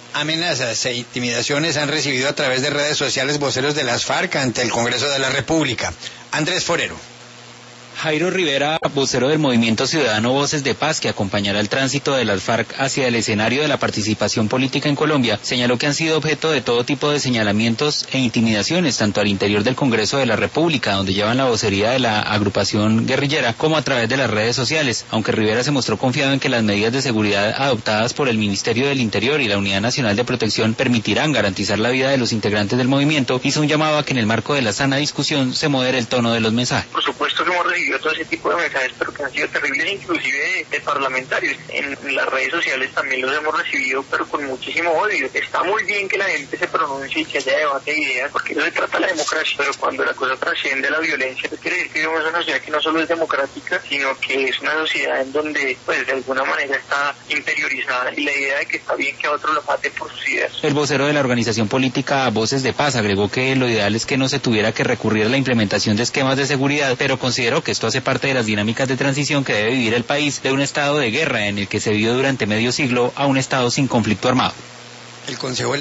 Amenazas e intimidaciones han recibido a través de redes sociales voceros de las FARC ante el Congreso de la República. Andrés Forero. Jairo Rivera, vocero del Movimiento Ciudadano Voces de Paz, que acompañará el tránsito de las FARC hacia el escenario de la participación política en Colombia, señaló que han sido objeto de todo tipo de señalamientos e intimidaciones, tanto al interior del Congreso de la República, donde llevan la vocería de la agrupación guerrillera, como a través de las redes sociales. Aunque Rivera se mostró confiado en que las medidas de seguridad adoptadas por el Ministerio del Interior y la Unidad Nacional de Protección permitirán garantizar la vida de los integrantes del movimiento, hizo un llamado a que en el marco de la sana discusión se modere el tono de los mensajes. Por supuesto que hemos recibido todo ese tipo de mensajes, pero que han sido terribles, inclusive de parlamentarios. En las redes sociales también los hemos recibido, pero con muchísimo odio. Está muy bien que la gente se pronuncie y que haya debate de ideas, porque eso se trata de la democracia, pero cuando la cosa trasciende la violencia, pues quiere decir que vivimos una sociedad que no solo es democrática, sino que es una sociedad en donde, pues de alguna manera está interiorizada, y la idea de que está bien que a otro lo mate por sus ideas. El vocero de la organización política Voces de Paz agregó que lo ideal es que no se tuviera que recurrir a la implementación de esquemas de seguridad, pero consideró que esto hace parte de las dinámicas de transición que debe vivir el país de un estado de guerra en el que se vivió durante medio siglo a un estado sin conflicto armado. El Consejo